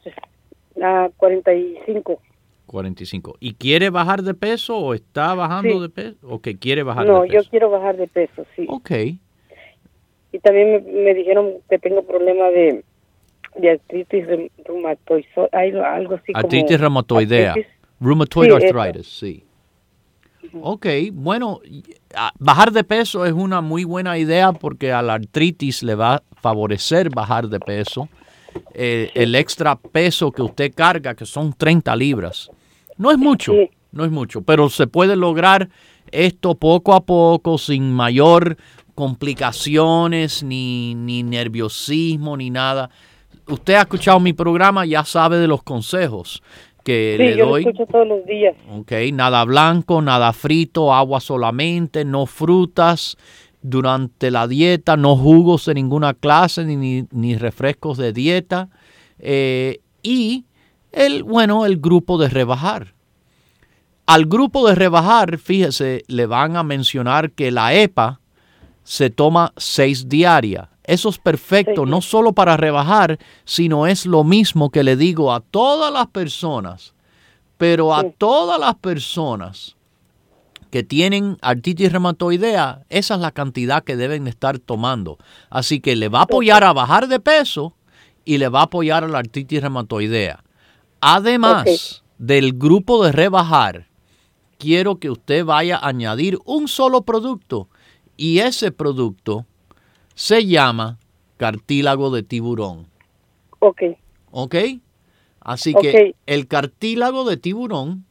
45. 45. ¿Y quiere bajar de peso o está bajando de peso? Ok, quiere bajar de No, peso. yo quiero bajar de peso, sí. Ok. Y también me dijeron que tengo problema de artritis reumatoide, algo así Artritis como... reumatoidea. Rheumatoid Sí, arthritis, sí. Ok, bueno, bajar de peso es una muy buena idea porque a la artritis le va a favorecer bajar de peso. El extra peso que usted carga, que son 30 libras, no es mucho, no es mucho, pero se puede lograr esto poco a poco sin mayor complicaciones, ni nerviosismo, ni nada. Usted ha escuchado mi programa, ya sabe de los consejos que le doy. Sí, yo lo escucho todos los días. Ok, nada blanco, nada frito, agua solamente, no frutas durante la dieta, no jugos de ninguna clase, ni refrescos de dieta. Y el grupo de rebajar. Al grupo de rebajar, fíjese, le van a mencionar que la EPA se toma 6 diarias. Eso es perfecto, no solo para rebajar, sino es lo mismo que le digo a todas las personas, pero a todas las personas que tienen artritis reumatoidea, esa es la cantidad que deben estar tomando. Así que le va a apoyar a bajar de peso y le va a apoyar a la artritis reumatoidea. Además del grupo de rebajar, quiero que usted vaya a añadir un solo producto y ese producto se llama cartílago de tiburón. Ok. ¿Ok? Así que el cartílago de tiburón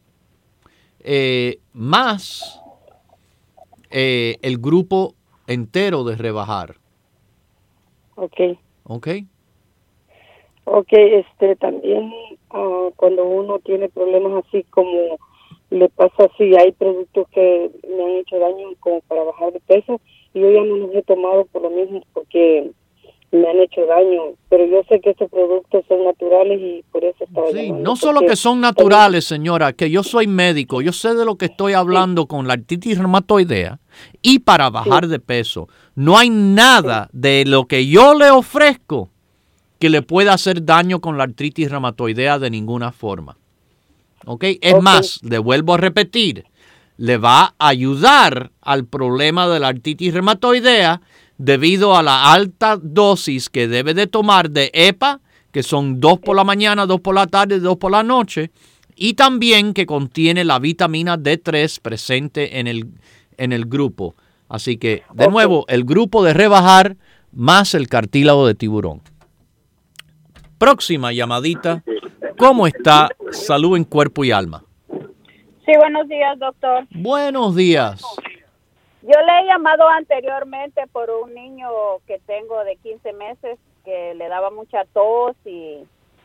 más el grupo entero de rebajar. Ok. ¿Ok? Ok, también cuando uno tiene problemas así como le pasa así, hay productos que me han hecho daño como para bajar de peso y yo ya no los he tomado por lo mismo porque me han hecho daño, pero yo sé que estos productos son naturales y por eso estaba llamando. No solo que son naturales, señora, que yo soy médico, yo sé de lo que estoy hablando con la artritis reumatoidea y para bajar de peso. No hay nada de lo que yo le ofrezco que le pueda hacer daño con la artritis reumatoidea de ninguna forma. ¿Ok? Es más, le vuelvo a repetir, le va a ayudar al problema de la artritis reumatoidea debido a la alta dosis que debe de tomar de EPA, que son 2 por la mañana, 2 por la tarde, 2 por la noche, y también que contiene la vitamina D3 presente en el grupo. Así que, de nuevo, el grupo de rebajar más el cartílago de tiburón. Próxima llamadita. ¿Cómo está? Salud en cuerpo y alma. Sí, buenos días, doctor. Buenos días. Yo le he llamado anteriormente por un niño que tengo de 15 meses que le daba mucha tos y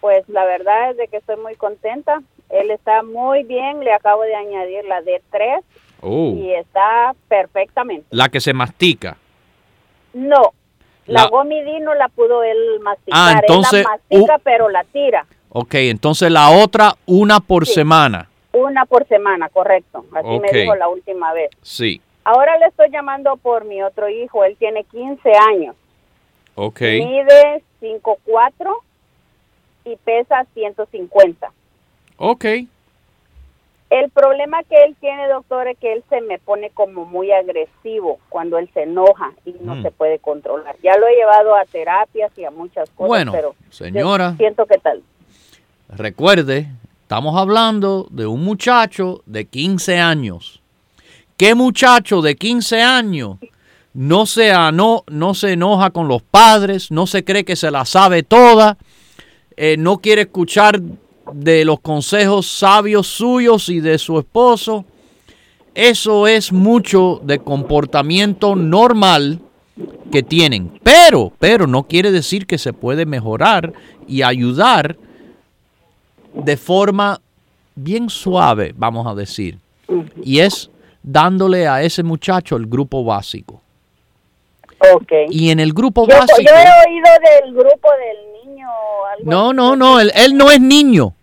Pues la verdad es de que estoy muy contenta. Él está muy bien, le acabo de añadir la D3 y está perfectamente. La que se mastica. No, la Gomidi no la pudo él masticar. Ah, entonces, él la mastica, pero la tira. Ok, entonces la otra, una por semana. Una por semana, correcto. Así me dijo la última vez. Sí. Ahora le estoy llamando por mi otro hijo. Él tiene 15 años. Ok. Mide 5'4" y pesa 150. Ok. El problema que él tiene, doctor, es que él se me pone como muy agresivo cuando él se enoja y no se puede controlar. Ya lo he llevado a terapias y a muchas cosas, bueno, pero señora, siento que tal. Recuerde, estamos hablando de un muchacho de 15 años. ¿Qué muchacho de 15 años no se enoja con los padres, no se cree que se la sabe toda, no quiere escuchar de los consejos sabios suyos y de su esposo? Eso es mucho de comportamiento normal que tienen, pero no quiere decir que se puede mejorar y ayudar de forma bien suave, vamos a decir, y es dándole a ese muchacho el grupo básico. Okay. Y en el grupo básico... Yo he oído del grupo del niño. No, él no es niño.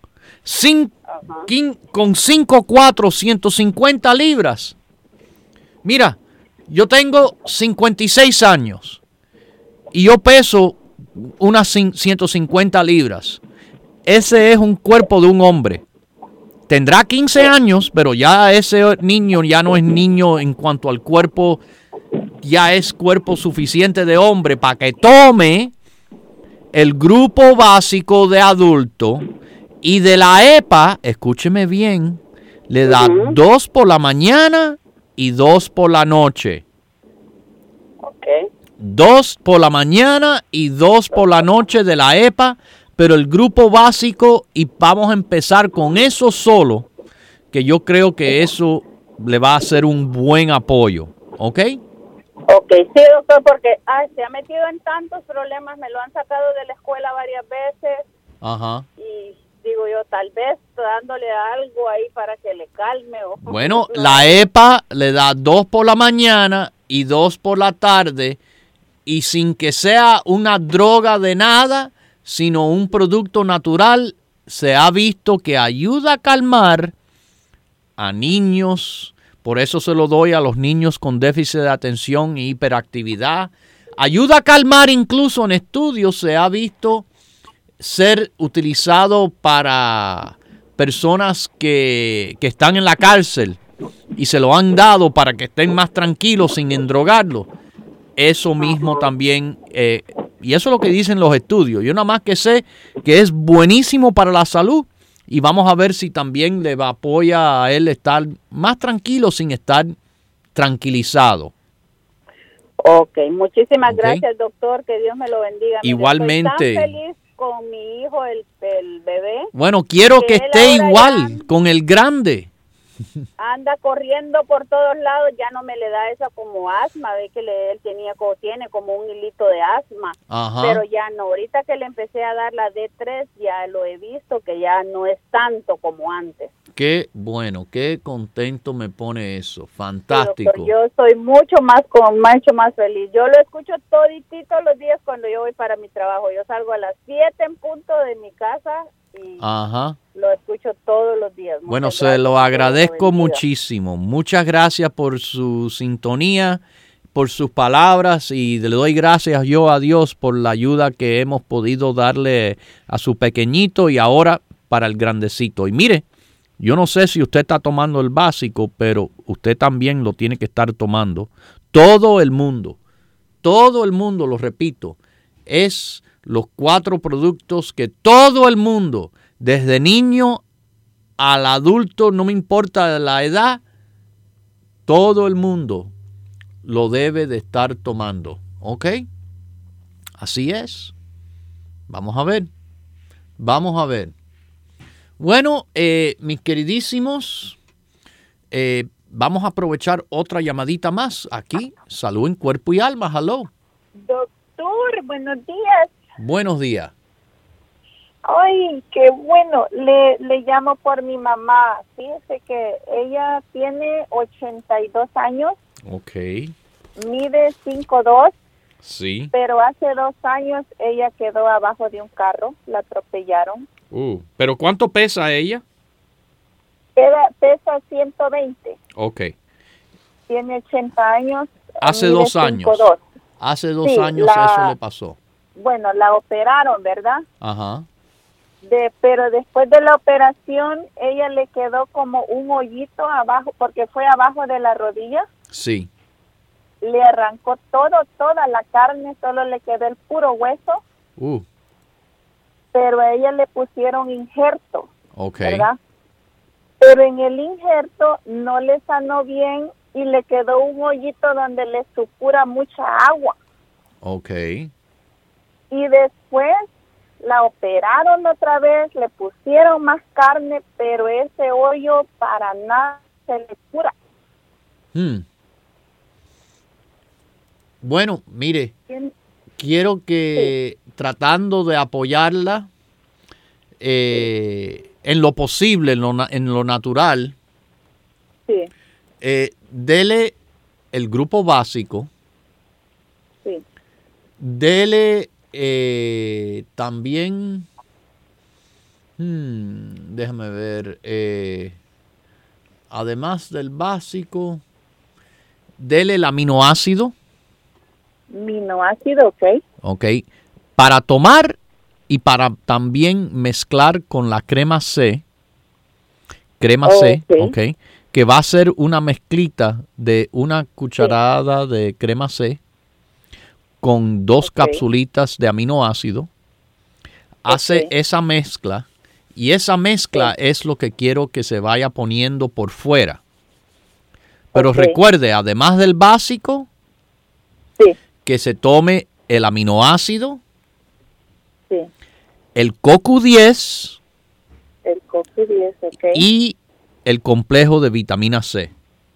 Con 5'4", 150 libras. Mira, yo tengo 56 años y yo peso unas 150 libras. Ese es un cuerpo de un hombre. Tendrá 15 años, pero ya ese niño ya no es niño en cuanto al cuerpo, ya es cuerpo suficiente de hombre para que tome el grupo básico de adulto y de la EPA, escúcheme bien, le da 2 por la mañana y 2 por la noche. 2 por la mañana y 2 por la noche de la EPA, pero el grupo básico, y vamos a empezar con eso solo, que yo creo que eso le va a hacer un buen apoyo, ¿ok? Ok, sí, doctor, porque se ha metido en tantos problemas, me lo han sacado de la escuela varias veces. Ajá. Y digo yo, tal vez dándole algo ahí para que le calme. Bueno, la EPA le da 2 por la mañana y 2 por la tarde, y sin que sea una droga de nada, sino un producto natural, se ha visto que ayuda a calmar a niños. Por eso se lo doy a los niños con déficit de atención e hiperactividad. Ayuda a calmar, incluso en estudios se ha visto ser utilizado para personas que están en la cárcel y se lo han dado para que estén más tranquilos sin endrogarlos. Eso mismo también, y eso es lo que dicen los estudios. Yo nada más que sé que es buenísimo para la salud. Y vamos a ver si también le apoya a él estar más tranquilo sin estar tranquilizado. Ok, muchísimas gracias, doctor. Que Dios me lo bendiga. Igualmente. Estoy tan feliz con mi hijo, el bebé. Bueno, quiero que esté igual con el grande. Anda corriendo por todos lados, ya no me le da esa como asma, ve que él tiene como un hilito de asma. Ajá. Pero ya no, ahorita que le empecé a dar la D3 ya lo he visto que ya no es tanto como antes. Qué bueno, qué contento me pone eso, fantástico. Sí, doctor, yo estoy mucho más feliz. Yo lo escucho toditito los días cuando yo voy para mi trabajo. Yo salgo a las 7 en punto de mi casa y ajá, lo escucho todos los días. Bueno, se lo agradezco muchísimo. Muchas gracias por su sintonía, por sus palabras, y le doy gracias yo a Dios por la ayuda que hemos podido darle a su pequeñito y ahora para el grandecito. Y mire, yo no sé si usted está tomando el básico, pero usted también lo tiene que estar tomando. Todo el mundo, lo repito, es los 4 productos que todo el mundo, desde niño al adulto, no me importa la edad, todo el mundo lo debe de estar tomando. ¿Ok? Así es. Vamos a ver. Bueno, mis queridísimos, vamos a aprovechar otra llamadita más aquí. Salud en Cuerpo y Alma. Hello. Doctor, buenos días. Buenos días. Ay, qué bueno. Le llamo por mi mamá. Fíjese que ella tiene 82 años. Ok. Mide 5'2". Sí. Pero hace 2 años ella quedó abajo de un carro. La atropellaron. ¿Pero cuánto pesa ella? Pesa 120. Ok. Tiene 80 años. Hace 2 años. 5'2". Hace 2 años eso le pasó. Bueno, la operaron, ¿verdad? Ajá. Pero después de la operación, ella le quedó como un hoyito abajo, porque fue abajo de la rodilla. Sí. Le arrancó toda la carne, solo le quedó el puro hueso. Pero a ella le pusieron injerto, ¿verdad? Pero en el injerto no le sanó bien y le quedó un hoyito donde le supura mucha agua. Ok. Y después la operaron otra vez, le pusieron más carne, pero ese hoyo para nada se le cura. Bueno, mire, quiero que tratando de apoyarla en lo posible, en lo natural, dele el grupo básico, dele también, déjame ver, además del básico, dele el aminoácido. Aminoácido, ok. Para tomar y para también mezclar con la crema C. Crema C, ok. Que va a ser una mezclita de una cucharada de crema C con 2 capsulitas de aminoácido. Hace esa mezcla y esa mezcla es lo que quiero que se vaya poniendo por fuera. Pero recuerde, además del básico, que se tome el aminoácido, el CoQ10, y el complejo de vitamina C.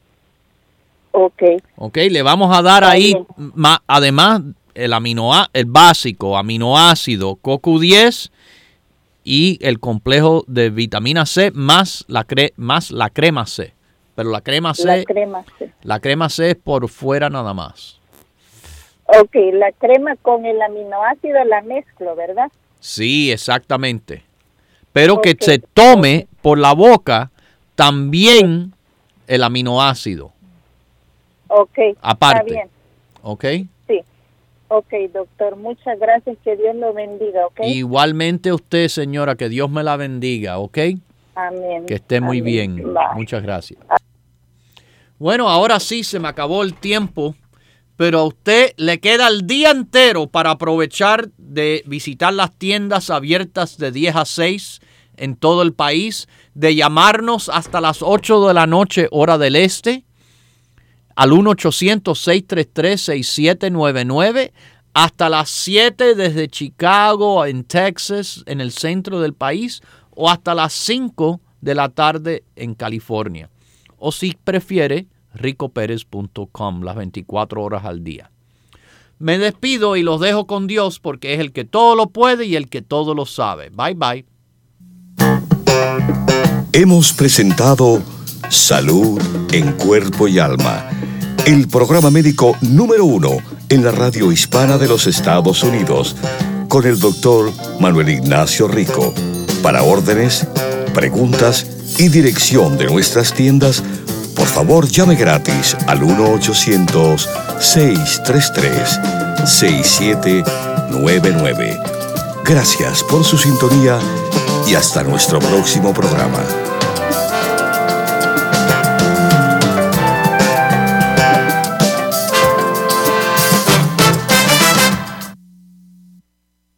Ok, le vamos a dar ahí, además, el básico, aminoácido, CoQ10 y el complejo de vitamina C más la crema C. Pero la crema C es por fuera nada más. Ok, la crema con el aminoácido la mezclo, ¿verdad? Sí, exactamente. Pero que se tome por la boca también el aminoácido. Ok, aparte. Está bien. Ok. Sí. Ok, doctor, muchas gracias, que Dios lo bendiga, ¿ok? Igualmente usted, señora, que Dios me la bendiga, ¿ok? Amén. Que esté muy bien. Bye. Muchas gracias. Bueno, ahora sí se me acabó el tiempo, pero a usted le queda el día entero para aprovechar de visitar las tiendas abiertas de 10 a 6 en todo el país, de llamarnos hasta las 8 de la noche, hora del este, al 1-800-633-6799, hasta las 7 desde Chicago, en Texas, en el centro del país, o hasta las 5 de la tarde en California. O si prefiere, ricoperez.com, las 24 horas al día. Me despido y los dejo con Dios porque es el que todo lo puede y el que todo lo sabe. Bye, bye. Hemos presentado Salud en Cuerpo y Alma, el programa médico número 1 en la radio hispana de los Estados Unidos, con el doctor Manuel Ignacio Rico. Para órdenes, preguntas y dirección de nuestras tiendas, por favor llame gratis al 1-800-633-6799. Gracias por su sintonía y hasta nuestro próximo programa.